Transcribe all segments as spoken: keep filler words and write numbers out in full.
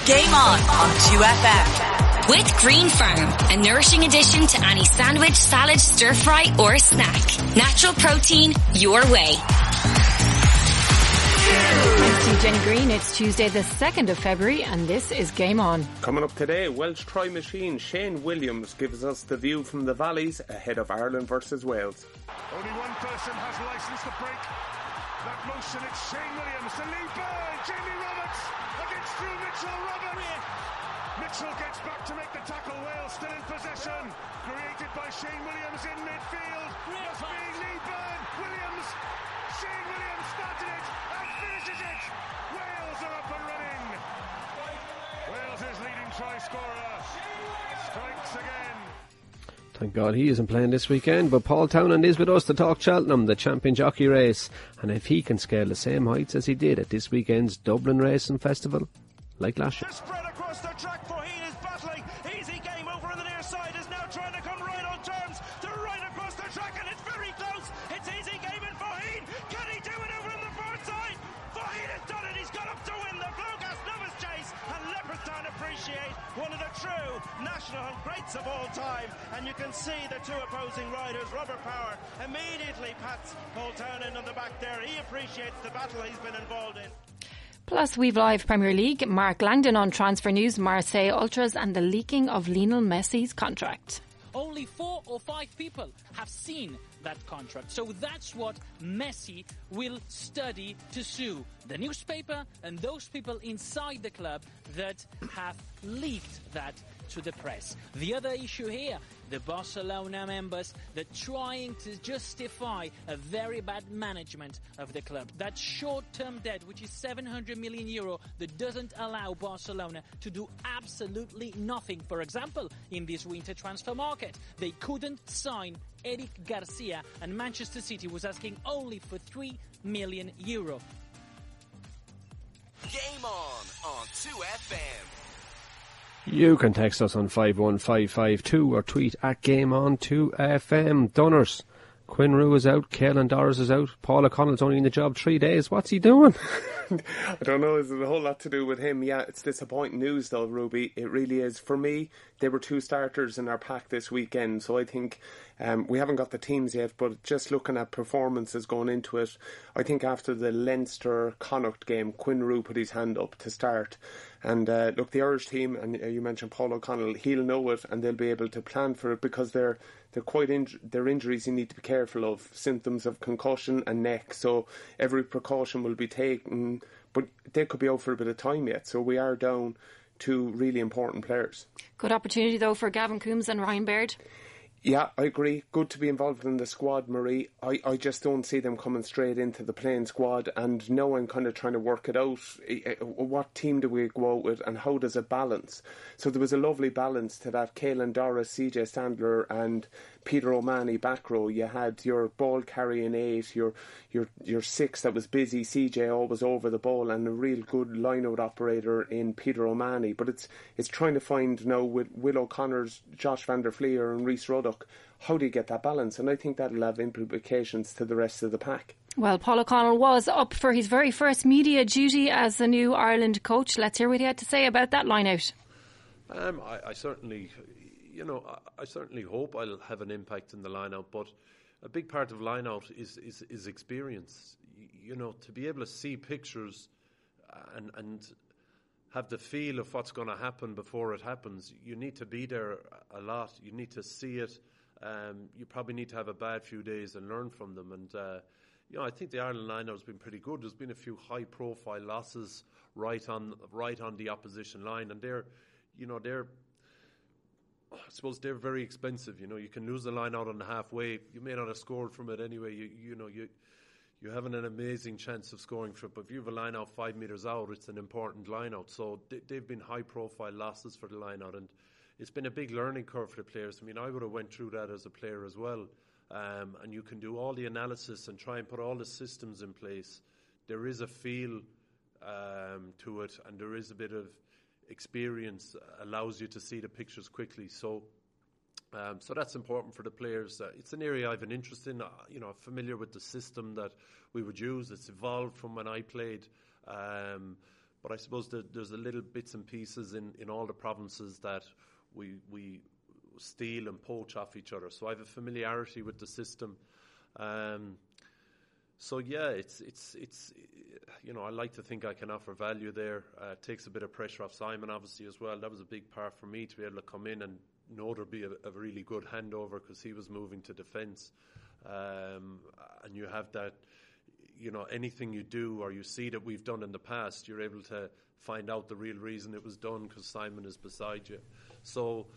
Game On on two F M. With Green Farm, a nourishing addition to any sandwich, salad, stir fry or snack. Natural protein your way. Thanks to Jenny Green. It's Tuesday the second of February and this is Game On. Coming up today, Welsh Try Machine Shane Williams gives us the view from the valleys ahead of Ireland versus Wales. Only one person has licence to break that motion. It's Shane Williams. The lead by Jamie Roberts against Drew Mitchell. Roberts. Mitchell gets back to make the tackle. Wales still in possession. Created by Shane Williams in midfield. Must be Lee Byrne. Williams. Shane Williams started it and finishes it. Wales are up and running. Wales is leading try scorer. Strikes again. Thank God he isn't playing this weekend, but Paul Townend is with us to talk Cheltenham, the champion jockey race, and if he can scale the same heights as he did at this weekend's Dublin Racing Festival, like last year. Spread across the track, Faheen is battling. Easy Game over on the near side is now trying to come right on terms to right across the track, and it's very close. It's Easy Game and Faheen. Can he do it over on the far side? Faheen has done it. He's got up to win the Flogas Novice Chase, and Leopardstown appreciate one of the true national greats of all time. And you can see the two opposing riders. Robert Power immediately pats Paul Townend on the back there. He appreciates the battle he's been involved in. Plus, we've live Premier League, Mark Langdon on transfer news, Marseille Ultras and the leaking of Lionel Messi's contract. Only four or five people have seen that contract. So that's what Messi will study to sue the newspaper and those people inside the club that have leaked that to the press. The other issue here, the Barcelona members, they're trying to justify a very bad management of the club. That short-term debt, which is seven hundred million euro, that doesn't allow Barcelona to do absolutely nothing. For example, in this winter transfer market, they couldn't sign Eric Garcia, and Manchester City was asking only for three million euro. Game On on two F M. You can text us on five one five five two or tweet at Game On two F M. Dunners, Quinn Rue is out, Caelan Doris is out, Paul O'Connell's only in the job three days. What's he doing? I don't know, is it a whole lot to do with him? Yeah, it's disappointing news though, Ruby. It really is. For me, there were two starters in our pack this weekend, so I think um, we haven't got the teams yet, but just looking at performances going into it, I think after the Leinster-Connacht game, Quinn Rue put his hand up to start. And uh, look, the Irish team, and uh, you mentioned Paul O'Connell, he'll know it and they'll be able to plan for it because they're they're quite inj- they're injuries you need to be careful of, symptoms of concussion and neck. So every precaution will be taken, but they could be out for a bit of time yet. So we are down two really important players. Good opportunity though for Gavin Coombs and Ryan Baird. Yeah, I agree. Good to be involved in the squad, Marie. I, I just don't see them coming straight into the playing squad, and now I'm kind of trying to work it out. What team do we go out with and how does it balance? So there was a lovely balance to that. Caelan Doris, C J Sandler and Peter O'Mahony back row. You had your ball carrying eight, your your your six that was busy, C J always over the ball, and a real good line-out operator in Peter O'Mahony. But it's it's trying to find now with Will O'Connor's, Josh van der Fleer and Rhys Ruddock, how do you get that balance? And I think that'll have implications to the rest of the pack. Well, Paul O'Connell was up for his very first media duty as the new Ireland coach. Let's hear what he had to say about that line-out. Um, I, I certainly, you know, I, I certainly hope I'll have an impact in the line-out, but a big part of line-out is, is, is experience. You know, to be able to see pictures and and have the feel of what's going to happen before it happens, you need to be there a lot. You need to see it. Um, you probably need to have a bad few days and learn from them. And, uh, you know, I think the Ireland line-out has been pretty good. There's been a few high-profile losses right on right on the opposition line, and they're, you know, they're, I suppose they're very expensive. You know, you can lose the line-out on the halfway. You may not have scored from it anyway. You, you know, you you haven't an amazing chance of scoring from it. But if you have a line-out five metres out, it's an important line-out. So they, they've been high-profile losses for the line-out, and it's been a big learning curve for the players. I mean, I would have went through that as a player as well. Um, and you can do all the analysis and try and put all the systems in place. There is a feel um, to it, and there is a bit of experience allows you to see the pictures quickly. So um, so that's important for the players. Uh, it's an area I have an interest in. Uh, you know, I'm familiar with the system that we would use. It's evolved from when I played. Um, but I suppose that there's a little bits and pieces in, in all the provinces that we we steal and poach off each other. So I have a familiarity with the system. Um, so yeah, it's it's it's you know, I like to think I can offer value there. Uh, it takes a bit of pressure off Simon, obviously, as well. That was a big part for me to be able to come in and know there'd be a, a really good handover because he was moving to defence. Um, and you have that, you know, anything you do or you see that we've done in the past, you're able to find out the real reason it was done because Simon is beside you. So,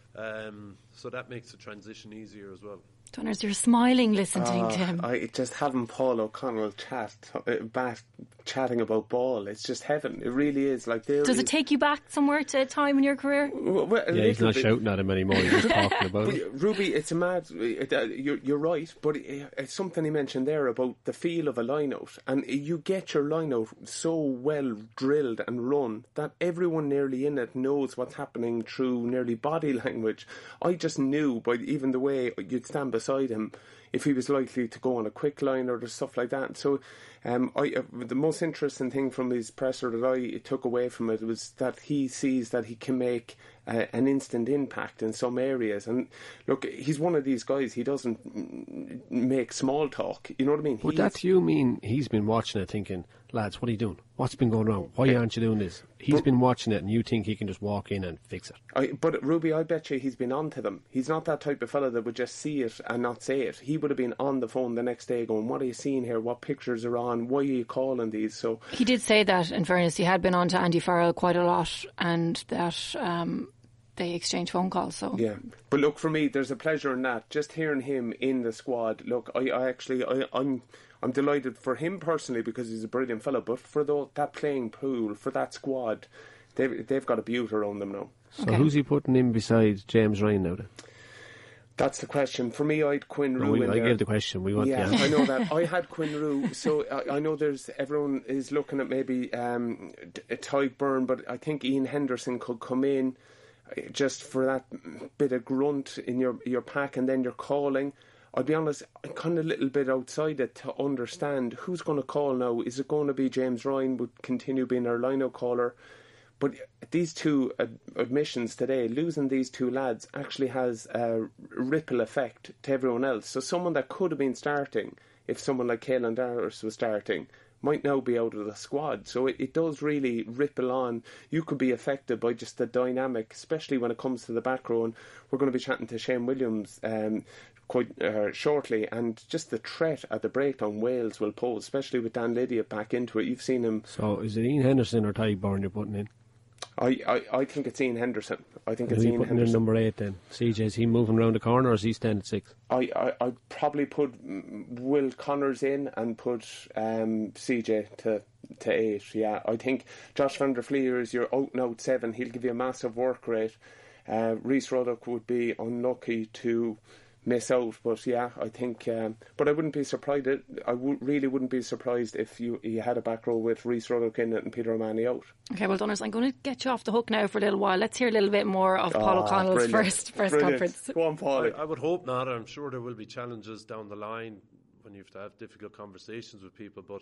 um, so that makes the transition easier as well. Donners, you're smiling listening uh, to him. I just having Paul O'Connell chat, uh, back, chatting about ball. It's just heaven. It really is. Like, does it take you back somewhere to a time in your career? Well, well, yeah, he's not bit. shouting at him anymore. He's just talking about it. Ruby, it's a mad. It, uh, you're, you're right, but it, it's something he mentioned there about the feel of a line-out, and you get your line-out so well drilled and run that everyone nearly in it knows what's happening through nearly body language. I just knew by even the way you'd stand beside him if he was likely to go on a quick line or stuff like that. So um, I, uh, the most interesting thing from his presser that I took away from it was that he sees that he can make uh, an instant impact in some areas. And look, he's one of these guys, he doesn't make small talk, you know what I mean? Would that you mean he's been watching it thinking, lads, what are you doing? What's been going on? Why aren't you doing this? He's but, been watching it and you think he can just walk in and fix it. I, but Ruby, I bet you he's been on to them. He's not that type of fella that would just see it and not say it. He would have been on the phone the next day going, what are you seeing here? What pictures are on? Why are you calling these? So he did say that, in fairness, he had been on to Andy Farrell quite a lot, and that um, they exchanged phone calls. So yeah, but look, for me, there's a pleasure in that. Just hearing him in the squad. Look, I, I actually, I, I'm, I'm delighted for him personally because he's a brilliant fellow. But for the, that playing pool, for that squad, they've they've got a beauty around them now. So okay. Who's he putting in beside James Ryan now then? That's the question. For me, I had Quinn Roux no, we, in I there. gave the question. We want yeah, the I know that. I had Quinn Roux, so I, I know there's everyone is looking at maybe um, Tyke Byrne, but I think Ian Henderson could come in just for that bit of grunt in your your pack, and then you're calling. I'll be honest, I'm kind of a little bit outside it to understand who's going to call now. Is it going to be James Ryan would continue being our line-out caller? But these two ad- admissions today, losing these two lads actually has a ripple effect to everyone else. So someone that could have been starting, if someone like Caelan Dowers was starting, might now be out of the squad. So it, it does really ripple on. You could be affected by just the dynamic, especially when it comes to the back row. And we're going to be chatting to Shane Williams um, quite uh, shortly, and just the threat at the breakdown Wales will pose, especially with Dan Lydiate back into it. You've seen him. So is it Ian Henderson or Tyke Byrne you're putting in? I, I, I think it's Ian Henderson. I think and it's Ian putting Henderson. In number eight then. C J, is he moving around the corner or is he staying at six? I, I, I'd probably put Will Connors in and put um, C J to to eight. Yeah, I think Josh van der Fleer is your out and out seven. He'll give you a massive work rate. Uh, Rhys Ruddock would be unlucky to miss out, but yeah, I think. Um, but I wouldn't be surprised. I w- really wouldn't be surprised if you you had a back row with Rhys Ruddock in it and Peter O'Mahony out. Okay, well, Donners, I'm going to get you off the hook now for a little while. Let's hear a little bit more of Paul oh, O'Connell's brilliant. first press brilliant. conference. Go on, Paul. I, I would hope not. I'm sure there will be challenges down the line when you have to have difficult conversations with people. But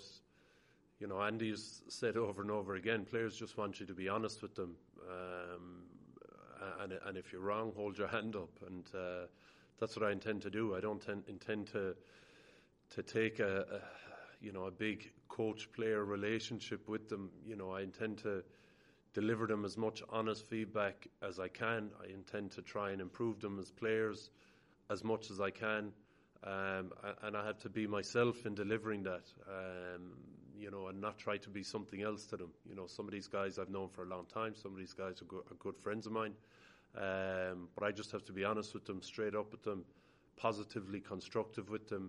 you know, Andy's said over and over again, players just want you to be honest with them. Um, and and if you're wrong, hold your hand up. And uh, that's what I intend to do. I don't ten- intend to to take a, a you know a big coach-player relationship with them. You know, I intend to deliver them as much honest feedback as I can. I intend to try and improve them as players as much as I can, um, and I have to be myself in delivering that. Um, you know, and not try to be something else to them. You know, some of these guys I've known for a long time. Some of these guys are, go- are good friends of mine. Um, but I just have to be honest with them, straight up with them, positively constructive with them,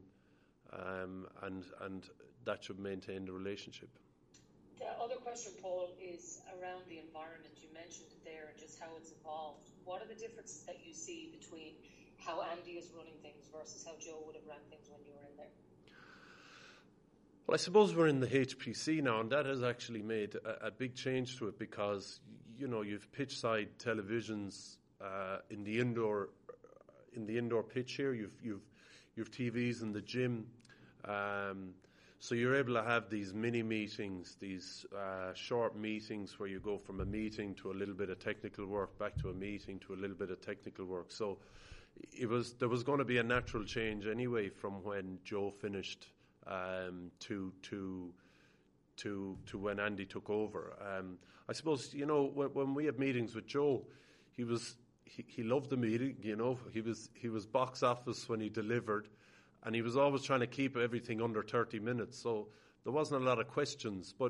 um, and and that should maintain the relationship. The other question, Paul, is around the environment. You mentioned it there and just how it's evolved. What are the differences that you see between how Andy is running things versus how Joe would have run things when you were in there? Well, I suppose we're in the H P C now, and that has actually made a, a big change to it because, you know, you've pitch side televisions uh, in the indoor in the indoor pitch here. You've you've you've T Vs in the gym, um, So you're able to have these mini meetings, these uh, short meetings where you go from a meeting to a little bit of technical work, back to a meeting to a little bit of technical work. So it was there was going to be a natural change anyway from when Joe finished um, to to to to when Andy took over. Um, I suppose, you know, when, when we had meetings with Joe, he was he, he loved the meeting. You know, he was he was box office when he delivered. And he was always trying to keep everything under thirty minutes. So there wasn't a lot of questions. But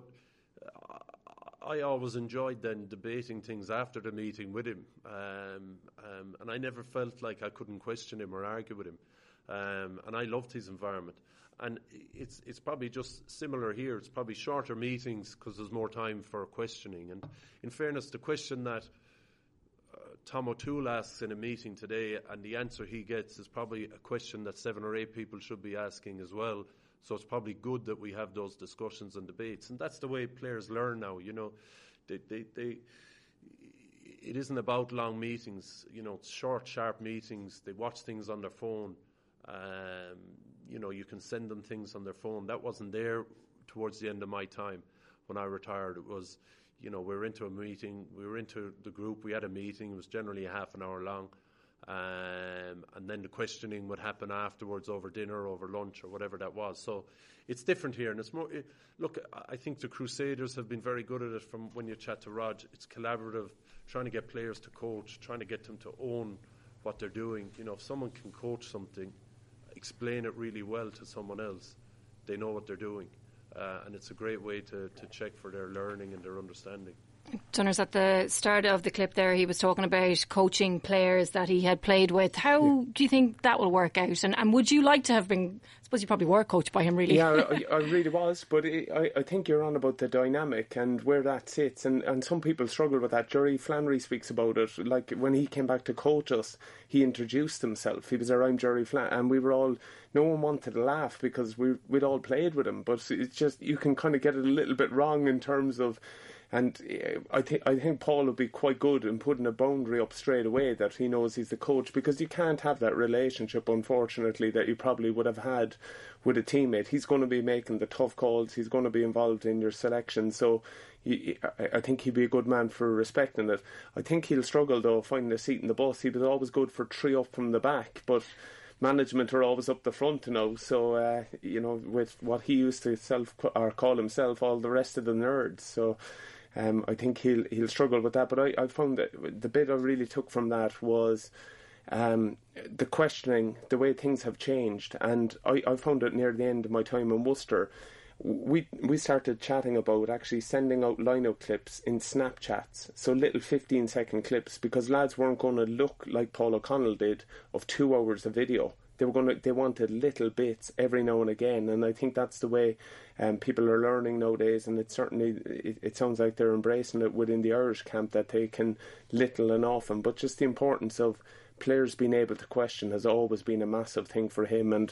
I always enjoyed then debating things after the meeting with him. Um, um, and I never felt like I couldn't question him or argue with him. Um, and I loved his environment. And it's it's probably just similar here. It's probably shorter meetings because there's more time for questioning. And in fairness, the question that Tom O'Toole asks in a meeting today, and the answer he gets is probably a question that seven or eight people should be asking as well. So it's probably good that we have those discussions and debates, and that's the way players learn now. You know, they, they, they it isn't about long meetings. You know, it's short, sharp meetings. They watch things on their phone. Um, you know, you can send them things on their phone. That wasn't there towards the end of my time when I retired. It was, you know, we were into a meeting, we were into the group, we had a meeting, it was generally a half an hour long, um, and then the questioning would happen afterwards over dinner, over lunch, or whatever that was. So it's different here, and it's more, it, look, I think the Crusaders have been very good at it from when you chat to Rog. It's collaborative, trying to get players to coach, trying to get them to own what they're doing. You know, if someone can coach something, explain it really well to someone else, they know what they're doing. Uh, and it's a great way to, to check for their learning and their understanding. Dunners, at the start of the clip there, he was talking about coaching players that he had played with. How yeah. do you think that will work out? And, and would you like to have been, I suppose you probably were coached by him, really. Yeah, I, I really was. But it, I, I think you're on about the dynamic and where that sits. And, and some people struggle with that. Jerry Flannery speaks about it. Like when he came back to coach us, he introduced himself. He was our I'm Jerry Flannery. And we were all, no one wanted to laugh because we, we'd all played with him. But it's just, you can kind of get it a little bit wrong in terms of, and I think I think Paul will be quite good in putting a boundary up straight away that he knows he's the coach, because you can't have that relationship, unfortunately, that you probably would have had with a teammate. He's going to be making the tough calls. He's going to be involved in your selection. So he, I think he'd be a good man for respecting it. I think he'll struggle, though, finding a seat in the bus. He was always good for three up from the back, but management are always up the front, you know. So, uh, you know, with what he used to self or call himself, all the rest of the nerds. So Um, I think he'll he'll struggle with that. But I, I found that the bit I really took from that was um, the questioning, the way things have changed. And I, I found it near the end of my time in Worcester. We we started chatting about actually sending out line-out clips in Snapchats, so little fifteen second clips, because lads weren't going to look like Paul O'Connell did of two hours of video. They were going to, they wanted little bits every now and again, and I think that's the way um, people are learning nowadays. And it certainly it, it sounds like they're embracing it within the Irish camp, that they can little and often. But just the importance of players being able to question has always been a massive thing for him. And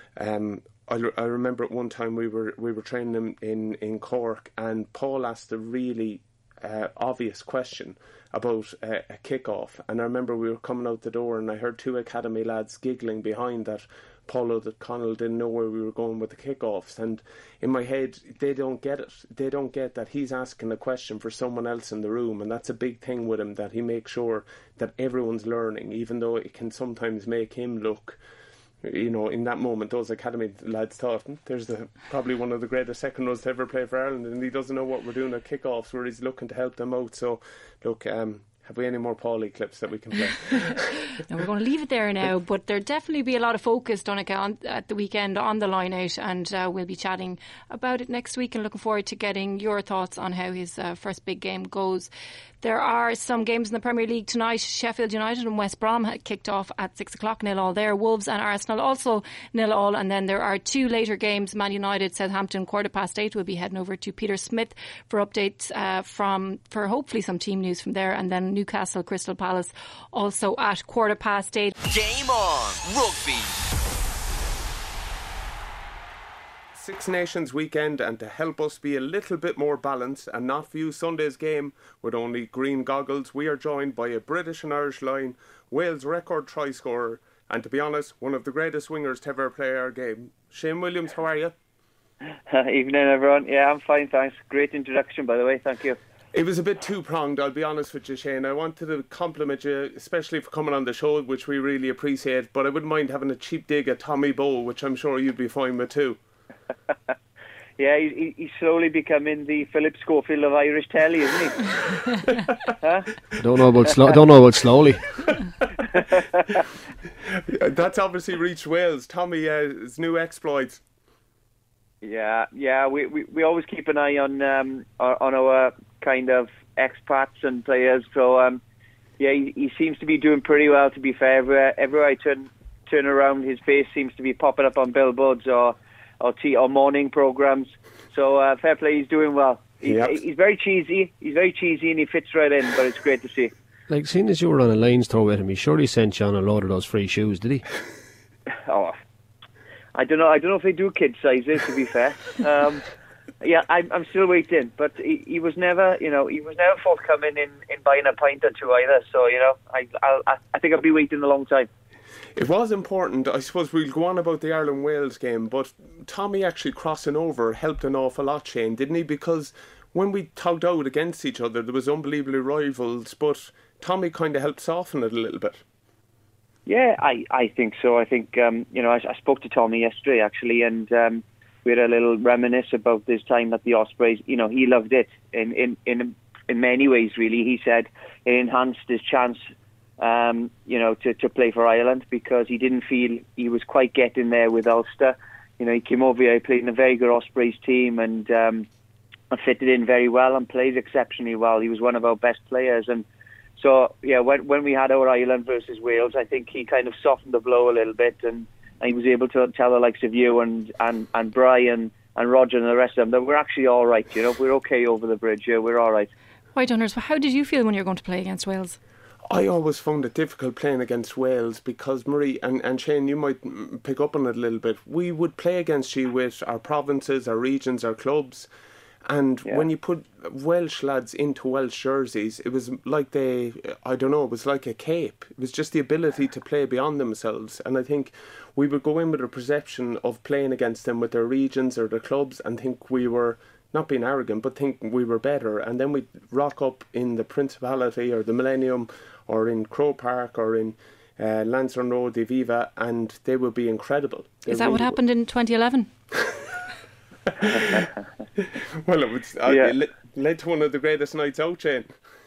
um, I, I remember at one time we were we were training him in in Cork, and Paul asked a really uh, obvious question about uh, a kick-off, and I remember we were coming out the door and I heard two academy lads giggling behind that Paul O'Connell didn't know where we were going with the kick-offs. And in my head, they don't get it. They don't get that he's asking a question for someone else in the room, and that's a big thing with him, that he makes sure that everyone's learning, even though it can sometimes make him look, you know, in that moment, those academy lads thought, there's the, probably one of the greatest second rows to ever play for Ireland, and he doesn't know what we're doing at kick-offs, where he's looking to help them out. So, look, um, have we any more Paulie clips that we can play? No, we're going to leave it there now, but there'll definitely be a lot of focus, Donncha, on, at the weekend on the line-out, and uh, we'll be chatting about it next week, and looking forward to getting your thoughts on how his uh, first big game goes. There are some games in the Premier League tonight. Sheffield United and West Brom had kicked off at six o'clock, nil all there. Wolves and Arsenal also nil all. And then there are two later games. Man United, Southampton, quarter past eight. We'll be heading over to Peter Smith for updates uh, from, for hopefully some team news from there. And then Newcastle, Crystal Palace also at quarter past eight. Game on, rugby. Six Nations weekend, and to help us be a little bit more balanced and not view Sunday's game with only green goggles, we are joined by a British and Irish line, Wales' record try scorer, and to be honest, one of the greatest wingers to ever play our game. Shane Williams, how are you? Evening, everyone. Yeah, I'm fine, thanks. Great introduction, by the way. Thank you. It was a bit two-pronged, I'll be honest with you, Shane. I wanted to compliment you, especially for coming on the show, which we really appreciate, but I wouldn't mind having a cheap dig at Tommy Bowe, which I'm sure you'd be fine with too. Yeah, he, he's slowly becoming the Philip Schofield of Irish telly, isn't he? Huh? Don't know about slo- don't know about slowly. That's obviously reached Wales. Tommy, uh, his new exploits. Yeah, yeah. We, we, we always keep an eye on um, on our kind of expats and players. So um, yeah, he, he seems to be doing pretty well. To be fair, everywhere, everywhere I turn turn around, his face seems to be popping up on billboards or or, tea, or morning programs. So uh, fair play, he's doing well. He's, yep. he's very cheesy. He's very cheesy, and he fits right in. But it's great to see. Like, seeing as you were on a Lions tour with him, he surely sent you on a load of those free shoes, did he? Oh, I don't know. I don't know if they do kid sizes. To be fair, um, yeah, I'm, I'm still waiting. But he, he was never, you know, he was never forthcoming in, in buying a pint or two either. So you know, I I'll, I think I'll be waiting a long time. It was important. I suppose we'll go on about the Ireland-Wales game, but Tommy actually crossing over helped an awful lot, Shane, didn't he? Because when we tugged out against each other, there was unbelievably rivals, but Tommy kind of helped soften it a little bit. Yeah, I, I think so. I think, um, you know, I, I spoke to Tommy yesterday, actually, and um, we had a little reminisce about this time at the Ospreys. You know, he loved it in, in, in, in many ways, really. He said it enhanced his chance Um, you know, to, to play for Ireland, because he didn't feel he was quite getting there with Ulster. You know, he came over here, he played in a very good Ospreys team, and um, fitted in very well and played exceptionally well. He was one of our best players. And so, yeah, when, when we had our Ireland versus Wales, I think he kind of softened the blow a little bit, and, and he was able to tell the likes of you and, and, and Brian and Roger and the rest of them that we're actually all right. You know, we're okay over the bridge. Yeah, we're all right. Right, Dunners, how did you feel when you were going to play against Wales? I always found it difficult playing against Wales because, Marie, and, and Shane, you might pick up on it a little bit, we would play against you with our provinces, our regions, our clubs, and yeah. when you put Welsh lads into Welsh jerseys, it was like they, I don't know, it was like a cape. It was just the ability to play beyond themselves, and I think we would go in with a perception of playing against them with their regions or their clubs and think we were, not being arrogant, but think we were better, and then we'd rock up in the Principality or the Millennium or in Croke Park or in uh, Lansdowne Road, the Aviva, and they would be incredible. They Is that really what happened would. in twenty eleven? Well, it, was, uh, yeah. it led to one of the greatest nights out, Shane.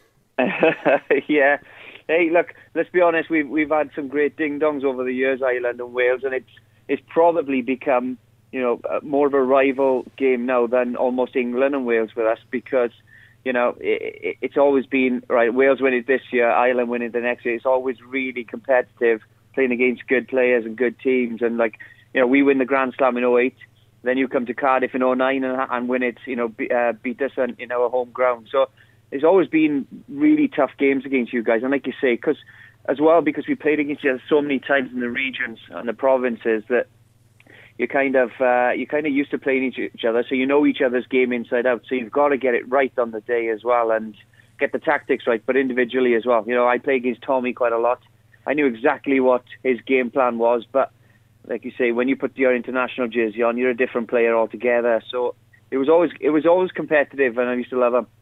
Yeah. Hey, look, let's be honest, we've, we've had some great ding-dongs over the years, Ireland and Wales, and it's, it's probably become, you know, more of a rival game now than almost England and Wales with us, because, you know, it, it's always been, right, Wales win it this year, Ireland win it the next year. It's always really competitive, playing against good players and good teams. And, like, you know, we win the Grand Slam in oh eight, then you come to Cardiff in oh nine and, and win it, you know, be, uh, beat us in, in our home ground. So it's always been really tough games against you guys. And like you say, because as well, because we played against each other so many times in the regions and the provinces, that you kind of uh, you kind of used to playing each, each other, so you know each other's game inside out. So you've got to get it right on the day as well, and get the tactics right, but individually as well. You know, I play against Tommy quite a lot. I knew exactly what his game plan was, but like you say, when you put your international jersey on, you're a different player altogether. So it was always it was always competitive, and I used to love him.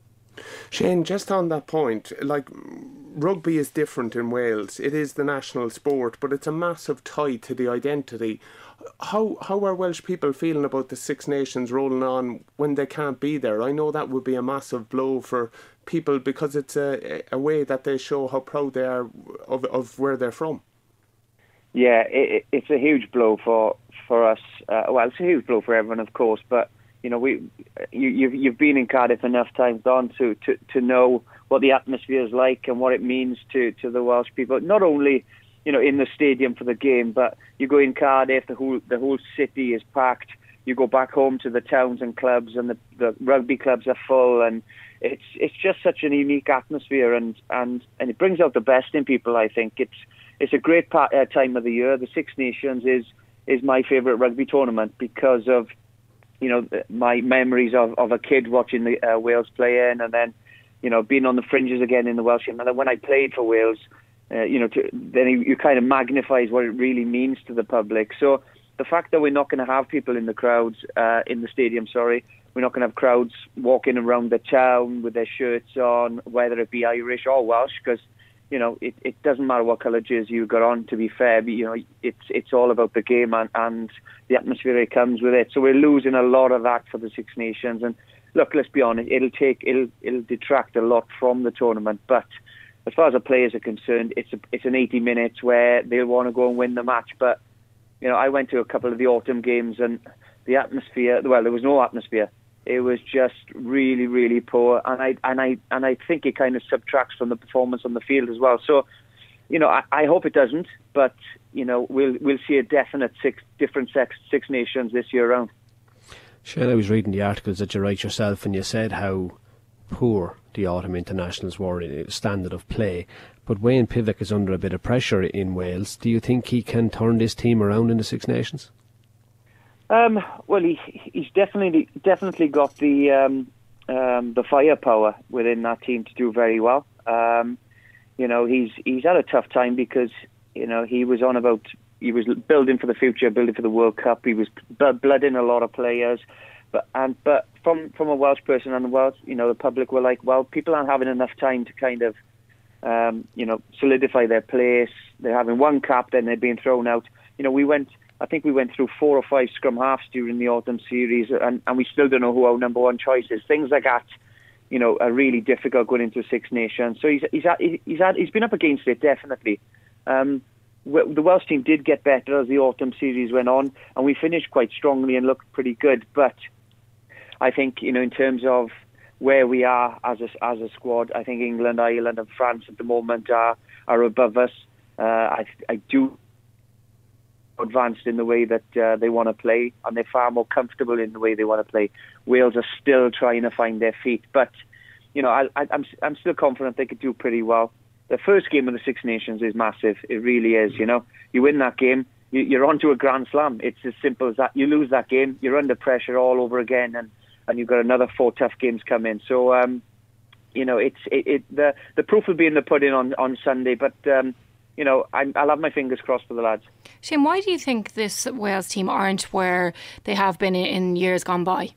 Shane, just on that point, like, rugby is different in Wales. It is the national sport, but it's a massive tie to the identity. How how are Welsh people feeling about the Six Nations rolling on when they can't be there? I know that would be a massive blow for people, because it's a a way that they show how proud they are of of where they're from. Yeah, it, it's a huge blow for for us. Uh, well, it's a huge blow for everyone, of course. But you know, we you, you've you've been in Cardiff enough times, Don, to, to to know what the atmosphere is like and what it means to to the Welsh people. Not only, you know, in the stadium for the game, but you go in Cardiff, the whole the whole city is packed. You go back home to the towns and clubs, and the, the rugby clubs are full, and it's it's just such an unique atmosphere, and, and, and it brings out the best in people. I think it's it's a great part, uh, time of the year. The Six Nations is is my favourite rugby tournament because of, you know, my memories of, of a kid watching the uh, Wales play in, and then, you know, being on the fringes again in the Welsh game. And then when I played for Wales, uh, you know, to, then you, you kind of magnifies what it really means to the public. So the fact that we're not going to have people in the crowds, uh, in the stadium, sorry, we're not going to have crowds walking around the town with their shirts on, whether it be Irish or Welsh, because, you know, it, it doesn't matter what colour jersey you got on, to be fair. But, you know, it's it's all about the game and, and the atmosphere that comes with it. So we're losing a lot of that for the Six Nations. And look, let's be honest, it'll take it'll it'll detract a lot from the tournament. But as far as the players are concerned, it's a, it's an eighty minutes where they'll want to go and win the match. But, you know, I went to a couple of the autumn games and the atmosphere, well, there was no atmosphere. It was just really, really poor, and I and I and I think it kind of subtracts from the performance on the field as well. So, you know, I, I hope it doesn't, but you know, we'll we'll see a definite six different six, six nations this year round. Shane, I was reading the articles that you write yourself, and you said how poor the autumn internationals were in standard of play. But Wayne Pivac is under a bit of pressure in Wales. Do you think he can turn this team around in the Six Nations? Um, well, he he's definitely definitely got the um, um, the firepower within that team to do very well. Um, you know, he's he's had a tough time because you know he was on about he was building for the future, building for the World Cup. He was blooding a lot of players, but and but from from a Welsh person and the Welsh, you know, the public were like, well, people aren't having enough time to kind of um, you know solidify their place. They're having one cap, then they're being thrown out. You know, we went. I think we went through four or five scrum halves during the autumn series, and, and we still don't know who our number one choice is. Things like that, you know, are really difficult going into Six Nations. So he's he's had, he's had, he's been up against it definitely. Um, the Welsh team did get better as the autumn series went on, and we finished quite strongly and looked pretty good. But I think, you know, in terms of where we are as a, as a squad, I think England, Ireland, and France at the moment are are above us. Uh, I I do. Advanced in the way that uh, they want to play, and they're far more comfortable in the way they want to play. Wales are still trying to find their feet, but you know, I, I, I'm I'm still confident they could do pretty well. The first game of the Six Nations is massive. It really is. You know, you win that game, you, you're onto a Grand Slam. It's as simple as that. You lose that game, you're under pressure all over again, and, and you've got another four tough games coming. So, um, you know, it's it, it the the proof will be in the pudding on on Sunday, but. Um, You know, I'm, I'll have my fingers crossed for the lads. Shane, why do you think this Wales team aren't where they have been in years gone by?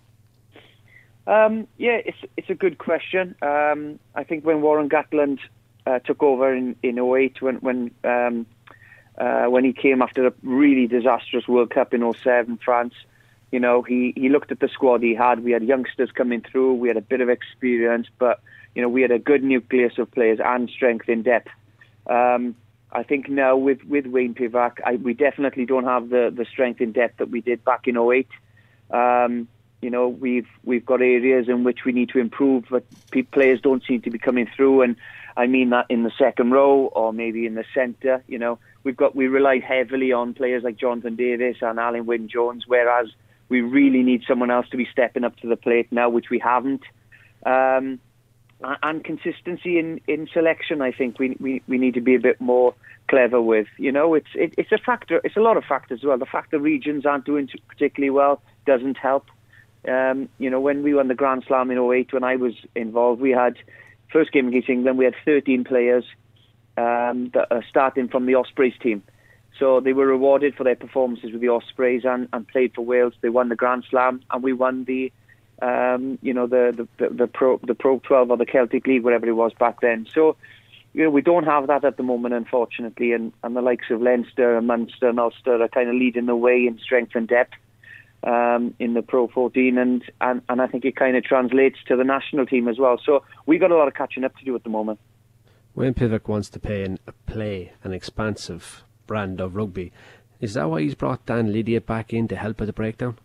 Um, yeah, it's it's a good question. Um, I think when Warren Gatland uh, took over in, in oh eight, when when um, uh, when he came after a really disastrous World Cup in oh seven, France, you know, he, he looked at the squad he had. We had youngsters coming through. We had a bit of experience, but you know, we had a good nucleus of players and strength in depth. Um, I think now with, with Wayne Pivac, I, we definitely don't have the, the strength in depth that we did back in oh eight. Um, you know, we've we've got areas in which we need to improve, but players don't seem to be coming through, and I mean that in the second row or maybe in the centre. You know, we've got we relied heavily on players like Jonathan Davis and Alan Wynne-Jones, whereas we really need someone else to be stepping up to the plate now, which we haven't. Um, And consistency in, in selection, I think we, we we need to be a bit more clever with. You know, it's it, it's a factor. It's a lot of factors as well. The fact the regions aren't doing particularly well doesn't help. Um, you know, when we won the Grand Slam in oh eight, when I was involved, we had first game against England. We had thirteen players um, that are starting from the Ospreys team. So they were rewarded for their performances with the Ospreys and, and played for Wales. They won the Grand Slam, and we won the. Um, you know, the, the the pro the Pro twelve or the Celtic League, whatever it was back then. So, you know, we don't have that at the moment, unfortunately, and, and the likes of Leinster and Munster and Ulster are kind of leading the way in strength and depth um, in the Pro fourteen, and, and, and I think it kind of translates to the national team as well. So we've got a lot of catching up to do at the moment. Wayne Pivac wants to play an, play an expansive brand of rugby. Is that why he's brought Dan Lydiate back in to help with the breakdown?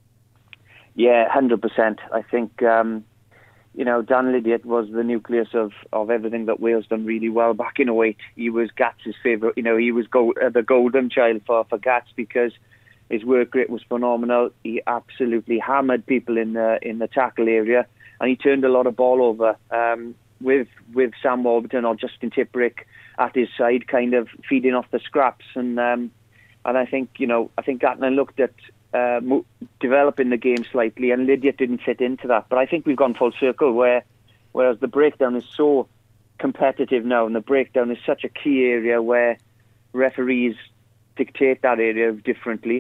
Yeah, one hundred percent. I think, um, you know, Dan Lydiate was the nucleus of, of everything that Wales done really well back in oh eight. He was Gats' favourite, you know, he was go, uh, the golden child for, for Gats because his work rate was phenomenal. He absolutely hammered people in the, in the tackle area, and he turned a lot of ball over um, with with Sam Warburton or Justin Tipperick at his side, kind of feeding off the scraps. And um, and I think, you know, I think Gatland looked at Uh, mo- developing the game slightly, and Lydiate didn't fit into that. But I think we've gone full circle where, whereas the breakdown is so competitive now, and the breakdown is such a key area where referees dictate that area differently.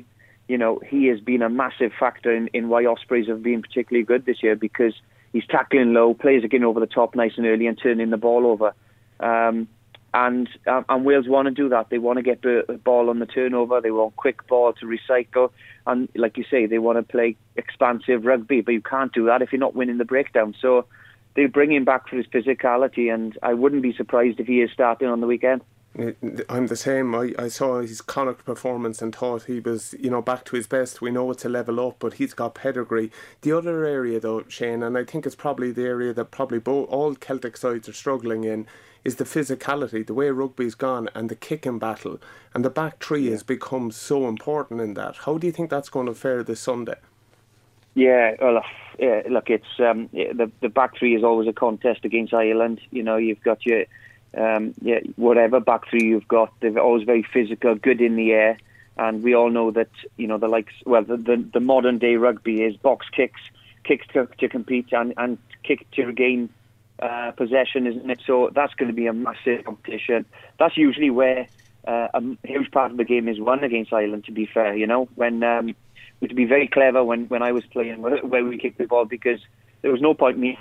you know, he has been a massive factor in, in why Ospreys have been particularly good this year, because he's tackling low, players are getting over the top nice and early and turning the ball over. Um, and um, and Wales want to do that. They want to get the ball on the turnover. They want quick ball to recycle. And like you say, they want to play expansive rugby, but you can't do that if you're not winning the breakdown. So they bring him back for his physicality, and I wouldn't be surprised if he is starting on the weekend. I'm the same. I, I saw his Connacht performance and thought he was, you know, back to his best. We know it's a level up, but he's got pedigree. The other area, though, Shane, and I think it's probably the area that probably both, all Celtic sides are struggling in, is the physicality, the way rugby's gone, and the kicking battle. And the back three yeah. has become so important in that. How do you think that's going to fare this Sunday? Yeah, well, yeah, look, it's um, yeah, the the back three is always a contest against Ireland. You know, you've got your Um, yeah, whatever back three you've got, they're always very physical, good in the air, and we all know that, you know, the likes, well, the the, the modern day rugby is box kicks, kicks to, to compete and, and kick to regain uh, possession, isn't it? So that's going to be a massive competition. That's usually where uh, a huge part of the game is won against Ireland, to be fair, you know, when um, we had to be very clever when, when I was playing where we kicked the ball, because there was no point me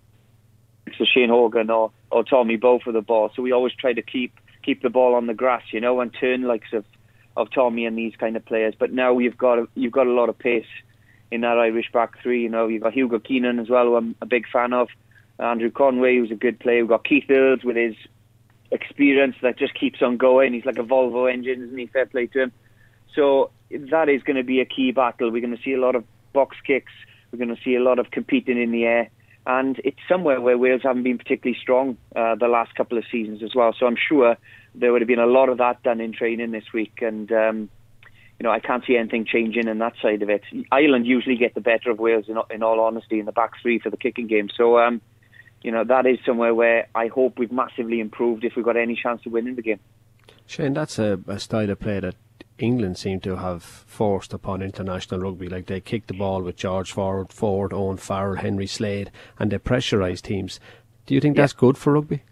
so Shane Hogan or, or Tommy Bow for the ball. So we always try to keep keep the ball on the grass, you know, and turn likes of, of Tommy and these kind of players. But now you've got a, you've got a lot of pace in that Irish back three. You know, you've got Hugo Keenan as well, who I'm a big fan of. Andrew Conway, who's a good player. We've got Keith Earls with his experience that just keeps on going. He's like a Volvo engine, isn't he? Fair play to him. So that is going to be a key battle. We're going to see a lot of box kicks. We're going to see a lot of competing in the air. And it's somewhere where Wales haven't been particularly strong uh, the last couple of seasons as well. So I'm sure there would have been a lot of that done in training this week. And, um, you know, I can't see anything changing in that side of it. Ireland usually get the better of Wales, in, in all honesty, in the back three for the kicking game. So, um, you know, that is somewhere where I hope we've massively improved if we've got any chance of winning the game. Shane, that's a, a style of play that England seem to have forced upon international rugby. Like, they kick the ball with George Ford, Ford, Owen Farrell, Henry Slade, and they pressurise teams. Do you think yeah. that's good for rugby?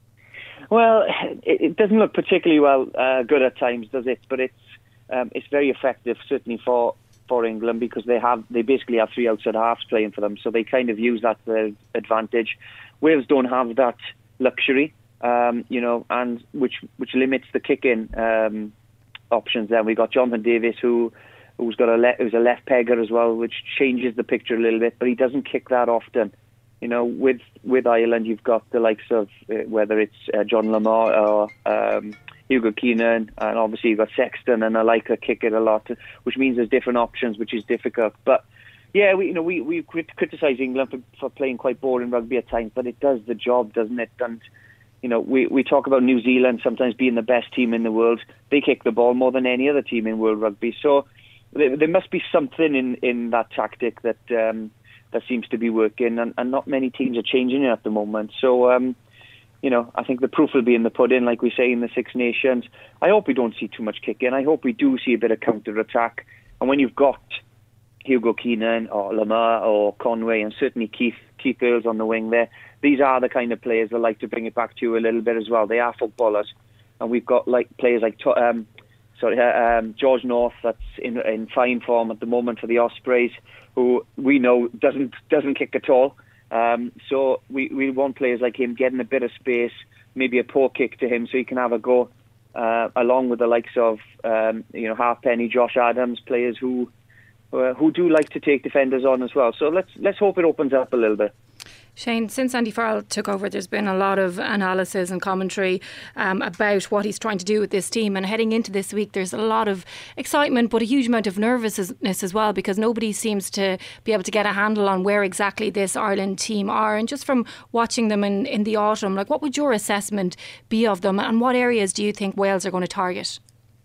Well, it, it doesn't look particularly well uh, good at times, does it? But it's um, it's very effective, certainly for, for England, because they have they basically have three outside halves playing for them, so they kind of use that to their advantage. Wales don't have that luxury, um, you know, and which which limits the kicking um, options. Then we got Jonathan Davis, who who's got a le- who's a left pegger as well, which changes the picture a little bit, but he doesn't kick that often. You know, with with Ireland, you've got the likes of uh, whether it's uh, John Lamar or um, Hugo Keenan, and obviously you've got Sexton and Alika kick it a lot, which means there's different options, which is difficult. But yeah, we you know we we criticise England for, for playing quite boring rugby at times, but it does the job, doesn't it? And you know, we, we talk about New Zealand sometimes being the best team in the world. They kick the ball more than any other team in world rugby. So there, there must be something in, in that tactic that um, that seems to be working, and, and not many teams are changing it at the moment. So, um, you know, I think the proof will be in the pudding, like we say in the Six Nations. I hope we don't see too much kicking. I hope we do see a bit of counter-attack. And when you've got Hugo Keenan or Lamar or Conway, and certainly Keith Keith Earls on the wing there, these are the kind of players that like to bring it back to you a little bit as well. They are footballers, and we've got like players like um, sorry um, George North, that's in in fine form at the moment for the Ospreys, who we know doesn't doesn't kick at all. Um, so we we want players like him getting a bit of space, maybe a poor kick to him, so he can have a go, uh, along with the likes of um, you know Halfpenny, Josh Adams, players who. Uh, who do like to take defenders on as well. So let's let's hope it opens up a little bit. Shane, since Andy Farrell took over, there's been a lot of analysis and commentary um, about what he's trying to do with this team. And heading into this week, there's a lot of excitement, but a huge amount of nervousness as well, because nobody seems to be able to get a handle on where exactly this Ireland team are. And just from watching them in, in the autumn, like, what would your assessment be of them, and what areas do you think Wales are going to target?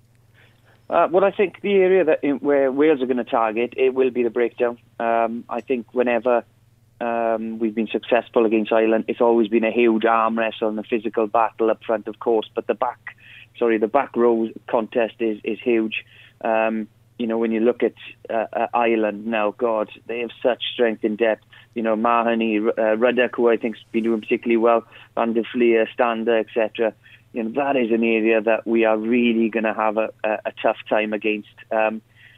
Uh, well, I think the area that where Wales are going to target, it will be the breakdown. Um, I think whenever um, we've been successful against Ireland, it's always been a huge arm wrestle and a physical battle up front, of course. But the back, sorry, the back row contest is is huge. Um, you know, when you look at uh, uh, Ireland now, God, they have such strength in depth. You know, Mahoney, uh, Ruddock, who I think's been doing particularly well, Van der Fleer, Stander, et cetera. You know, that is an area that we are really going to have a, a, a tough time against. Um,